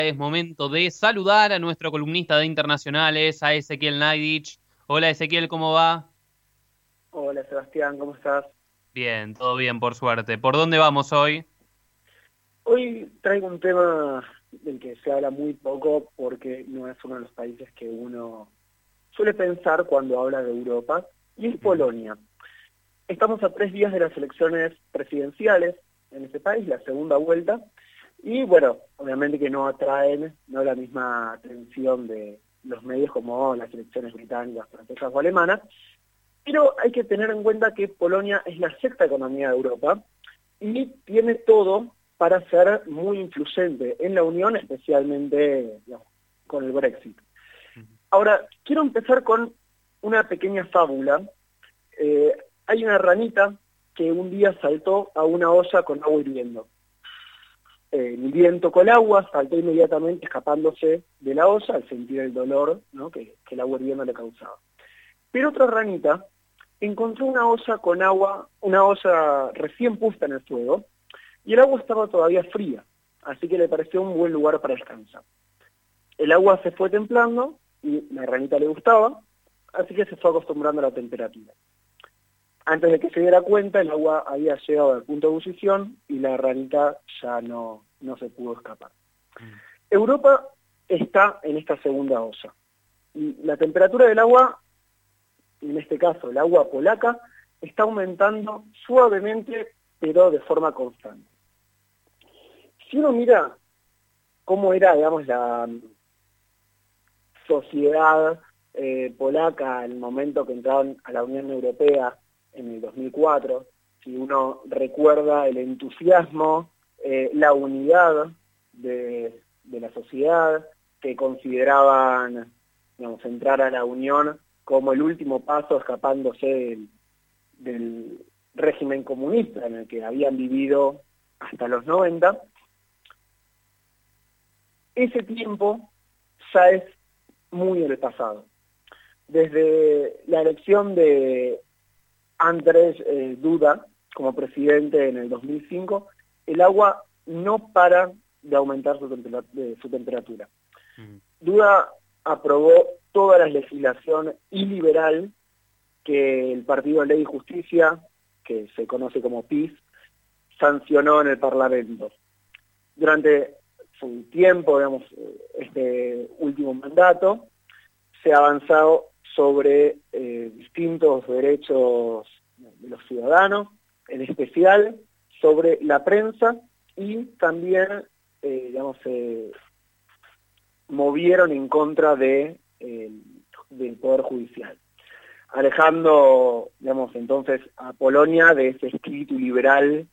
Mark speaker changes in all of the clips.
Speaker 1: Es momento de saludar a nuestro columnista de internacionales, a Ezequiel Naidich. Hola Ezequiel, ¿cómo va?
Speaker 2: Hola Sebastián, ¿cómo estás?
Speaker 1: Bien, todo bien, por suerte. ¿Por dónde vamos hoy?
Speaker 2: Hoy traigo un tema del que se habla muy poco porque no es uno de los países que uno suele pensar cuando habla de Europa, y es
Speaker 1: Ujú.
Speaker 2: Polonia. Estamos a 3 días de las elecciones presidenciales en ese país, la segunda vuelta, y bueno, obviamente que no atraen no la misma atención de los medios como las elecciones británicas, francesas o alemanas, pero hay que tener en cuenta que Polonia es la sexta economía de Europa y tiene todo para ser muy influyente en la Unión, especialmente digamos, con el Brexit. Ahora, quiero empezar con una pequeña fábula. Eh, Hay una ranita que un día saltó a una olla con agua hirviendo. El viento tocó el agua, saltó inmediatamente escapándose de la olla al sentir el dolor, ¿no?, que el agua hirviendo le causaba. Pero otra ranita encontró una olla con agua, una olla recién puesta en el fuego, y el agua estaba todavía fría, así que le pareció un buen lugar para descansar. El agua se fue templando y la ranita le gustaba, así que se fue acostumbrando a la temperatura. Antes de que se diera cuenta, el agua había llegado al punto de ebullición y la ranita ya no se pudo escapar. Europa está en esta segunda olla. Y la temperatura del agua, en este caso el agua polaca, está aumentando suavemente, pero de forma constante. Si uno mira cómo era, digamos, la sociedad polaca en el momento que entraron a la Unión Europea en el 2004, si uno recuerda el entusiasmo, la unidad de la sociedad, que consideraban, digamos, entrar a la Unión como el último paso escapándose del régimen comunista en el que habían vivido hasta los 90, ese tiempo ya es muy en el pasado. Desde la elección de Andrzej Duda como presidente en el 2005, el agua no para de aumentar su temperatura.
Speaker 1: Mm.
Speaker 2: Duda aprobó toda la legislación iliberal que el Partido Ley y Justicia, que se conoce como PiS, sancionó en el Parlamento. Durante su tiempo, digamos, este último mandato, se ha avanzado sobre distintos derechos de los ciudadanos, en especial sobre la prensa, y también, digamos, movieron en contra del Poder Judicial, alejando, digamos, entonces a Polonia de ese espíritu liberal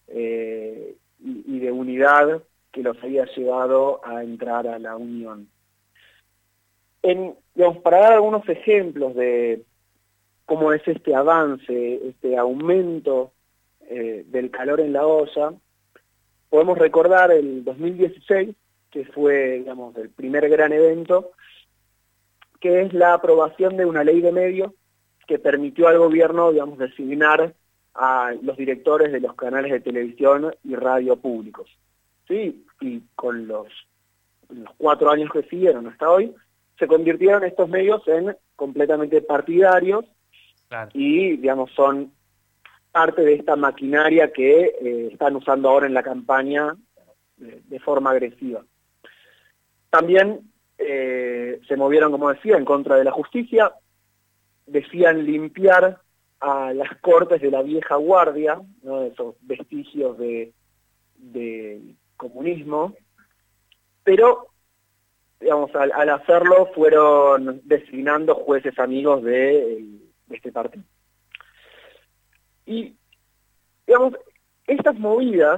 Speaker 2: y de unidad que los había llevado a entrar a la Unión. Digamos, para dar algunos ejemplos de cómo es este avance, este aumento del calor en la olla, podemos recordar el 2016, que fue, digamos, el primer gran evento, que es la aprobación de una ley de medios que permitió al gobierno, digamos, designar a los directores de los canales de televisión y radio públicos. ¿Sí? Y con los 4 años que siguieron hasta hoy, se convirtieron estos medios en completamente partidarios
Speaker 1: Claro.
Speaker 2: y, digamos, son parte de esta maquinaria que están usando ahora en la campaña de forma agresiva. También se movieron, como decía, en contra de la justicia, decían limpiar a las cortes de la vieja guardia, ¿no?, de esos vestigios de comunismo, pero digamos, al hacerlo fueron designando jueces amigos de este partido. Y, digamos, estas movidas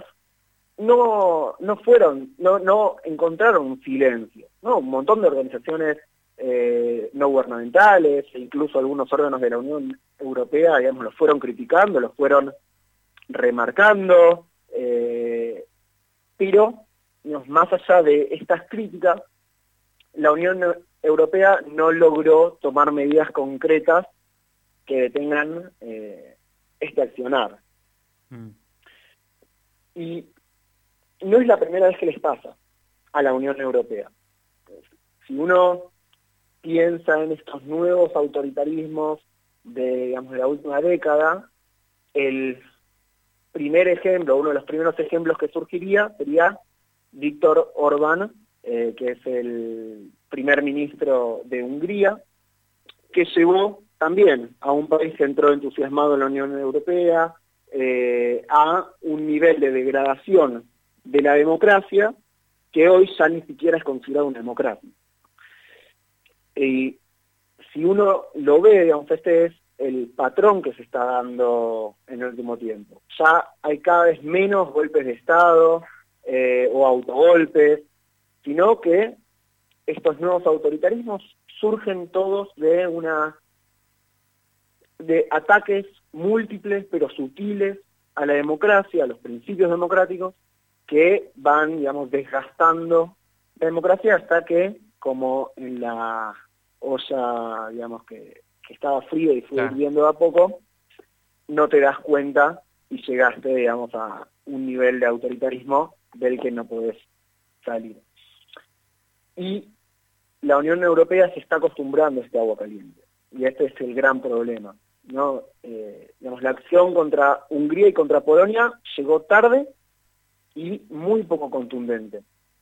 Speaker 2: no encontraron un silencio, ¿no? Un montón de organizaciones no gubernamentales, e incluso algunos órganos de la Unión Europea, digamos, los fueron criticando, los fueron remarcando, pero, digamos, más allá de estas críticas, la Unión Europea no logró tomar medidas concretas que detengan este accionar.
Speaker 1: Mm.
Speaker 2: Y no es la primera vez que les pasa. a la Unión Europea. Si uno piensa en estos nuevos autoritarismos de la última década, el primer ejemplo, uno de los primeros ejemplos que surgiría sería Viktor Orbán, que es el primer ministro de Hungría, que llevó también a un país que entró entusiasmado en la Unión Europea a un nivel de degradación de la democracia que hoy ya ni siquiera es considerado una democracia. Y si uno lo ve, digamos, este es el patrón que se está dando en el último tiempo. Ya hay cada vez menos golpes de Estado o autogolpes, sino que estos nuevos autoritarismos surgen todos de ataques múltiples pero sutiles a la democracia, a los principios democráticos, que van, digamos, desgastando la democracia hasta que, como en la olla, digamos, que estaba fría y fue hirviendo de a poco, no te das cuenta y llegaste, digamos, a un nivel de autoritarismo del que no podés salir. Y la Unión Europea se está acostumbrando a este agua caliente, y este es el gran problema, ¿no? Digamos, la acción contra Hungría y contra Polonia llegó tarde y muy poco contundente.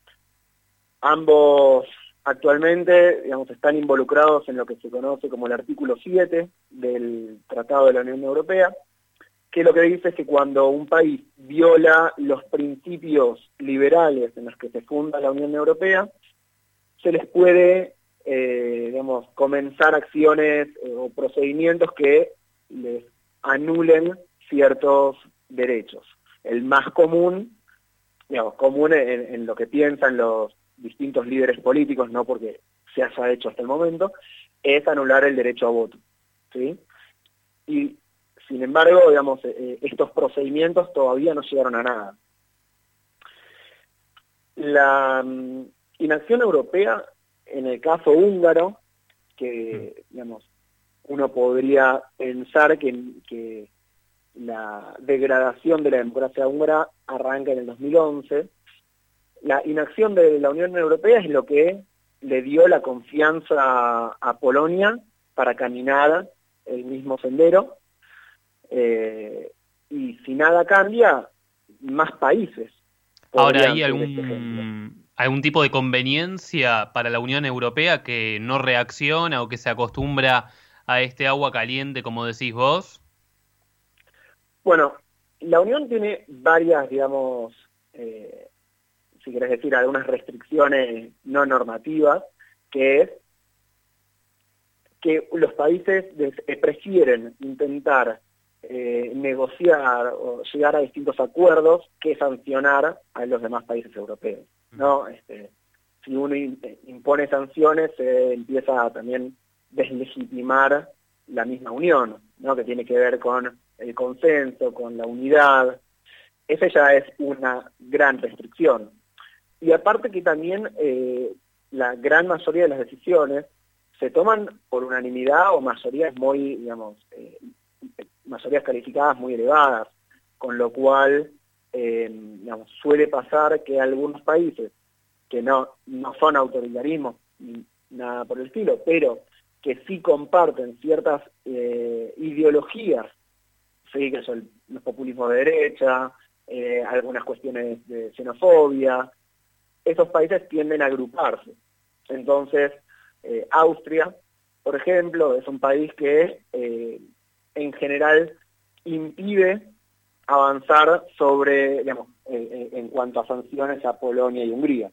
Speaker 2: Ambos actualmente, digamos, están involucrados en lo que se conoce como el artículo 7 del Tratado de la Unión Europea, que lo que dice es que cuando un país viola los principios liberales en los que se funda la Unión Europea, se les puede, digamos, comenzar acciones o procedimientos que les anulen ciertos derechos. El más común, digamos, común en lo que piensan los distintos líderes políticos, no porque se haya hecho hasta el momento, es anular el derecho a voto, ¿sí? Y sin embargo, digamos, estos procedimientos todavía no llegaron a nada. La inacción europea, en el caso húngaro, que, digamos, uno podría pensar que la degradación de la democracia húngara arranca en el 2011, la inacción de la Unión Europea es lo que le dio la confianza a Polonia para caminar el mismo sendero, y si nada cambia, más países.
Speaker 1: Ahora, ¿hay algún tipo de conveniencia para la Unión Europea que no reacciona o que se acostumbra a este agua caliente, como decís vos?
Speaker 2: Bueno, la Unión tiene varias, digamos, si querés decir, algunas restricciones no normativas, que es que los países prefieren intentar negociar o llegar a distintos acuerdos que sancionar a los demás países europeos, ¿no? Si uno impone sanciones, se empieza a también deslegitimar la misma Unión, ¿no? Que tiene que ver con el consenso, con la unidad. Esa ya es una gran restricción. Y aparte que también la gran mayoría de las decisiones se toman por unanimidad o mayorías muy, digamos, mayorías calificadas muy elevadas, con lo cual, digamos, suele pasar que algunos países que no son autoritarismos ni nada por el estilo, pero que sí comparten ciertas ideologías, sí, que son los populismos de derecha, algunas cuestiones de xenofobia, esos países tienden a agruparse. Entonces, Austria, por ejemplo, es un país que en general impide avanzar sobre, digamos, en cuanto a sanciones a Polonia y Hungría.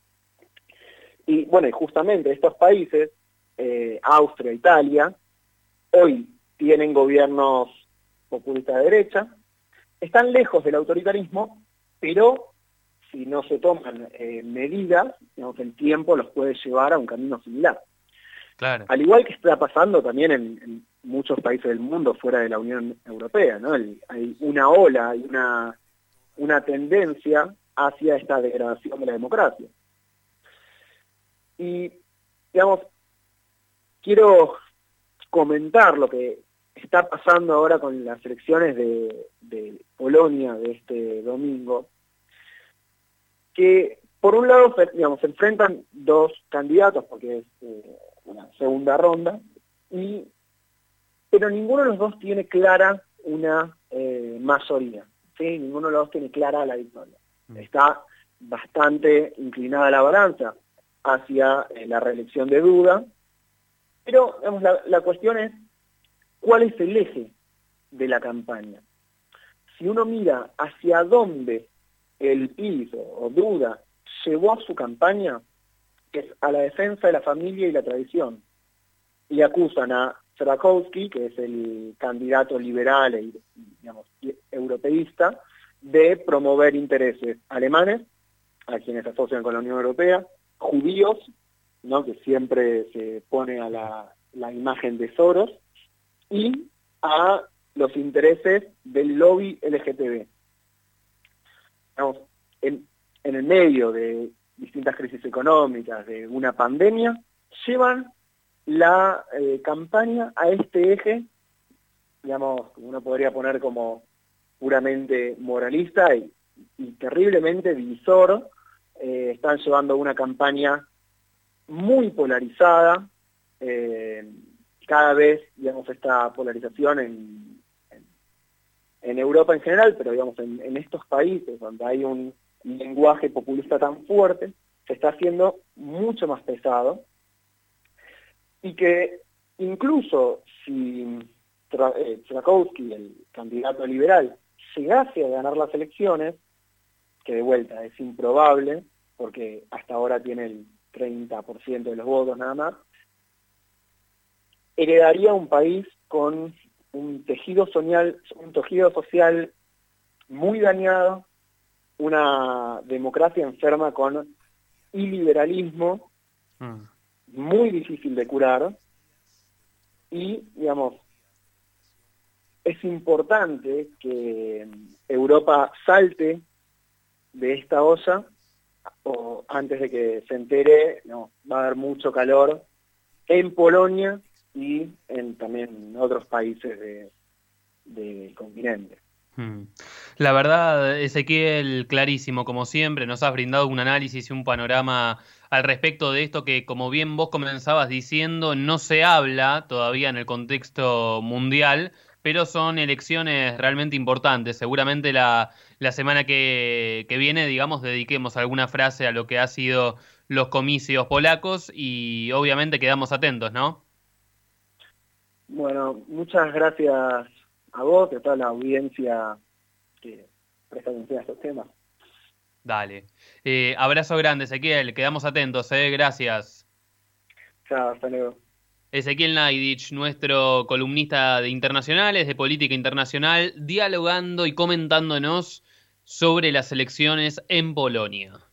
Speaker 2: Y bueno, y justamente estos países, Austria, Italia, hoy tienen gobiernos populistas de derecha, están lejos del autoritarismo, pero si no se toman medidas, digamos, el tiempo los puede llevar a un camino similar.
Speaker 1: Claro.
Speaker 2: Al igual que está pasando también en muchos países del mundo fuera de la Unión Europea, ¿no? Hay una ola, hay una tendencia hacia esta degradación de la democracia. Y, digamos, quiero comentar lo que está pasando ahora con las elecciones de Polonia de este domingo, que por un lado, digamos, se enfrentan dos candidatos, porque es una segunda ronda, pero ninguno de los dos tiene clara una mayoría, ¿sí? Ninguno de los dos tiene clara la victoria. Está bastante inclinada la balanza hacia la reelección de Duda, pero digamos, la cuestión es cuál es el eje de la campaña. Si uno mira hacia dónde el PiS o Duda llevó su campaña, que es a la defensa de la familia y la tradición, y acusan a Trzaskowski, que es el candidato liberal e digamos, europeísta, de promover intereses alemanes, a quienes se asocian con la Unión Europea, judíos, ¿no?, que siempre se pone a la imagen de Soros, y a los intereses del lobby LGTB. Digamos, en el medio de distintas crisis económicas, de una pandemia, llevan la campaña a este eje, digamos, uno podría poner como puramente moralista y terriblemente divisor. Están llevando una campaña muy polarizada, cada vez, digamos, esta polarización en Europa en general, pero digamos en estos países donde hay un lenguaje populista tan fuerte, se está haciendo mucho más pesado, y que incluso si Trzaskowski, el candidato liberal, llegase a ganar las elecciones, que de vuelta es improbable, porque hasta ahora tiene el 30% de los votos nada más, heredaría un país con un tejido social muy dañado, una democracia enferma con iliberalismo, muy difícil de curar, y, digamos, es importante que Europa salte de esta olla, o antes de que se entere, no, va a haber mucho calor en Polonia y también en otros países del continente.
Speaker 1: La verdad, Ezequiel, clarísimo, como siempre, nos has brindado un análisis y un panorama al respecto de esto que, como bien vos comenzabas diciendo, no se habla todavía en el contexto mundial, pero son elecciones realmente importantes. Seguramente la semana que viene, digamos, dediquemos alguna frase a lo que ha sido los comicios polacos y obviamente quedamos atentos, ¿no?
Speaker 2: Bueno, muchas gracias a vos y a toda la audiencia que presta atención a estos temas.
Speaker 1: Dale. Abrazo grande, Ezequiel. Quedamos atentos, Gracias.
Speaker 2: Chao, hasta luego.
Speaker 1: Ezequiel Naidich, nuestro columnista de internacionales, de política internacional, dialogando y comentándonos sobre las elecciones en Polonia.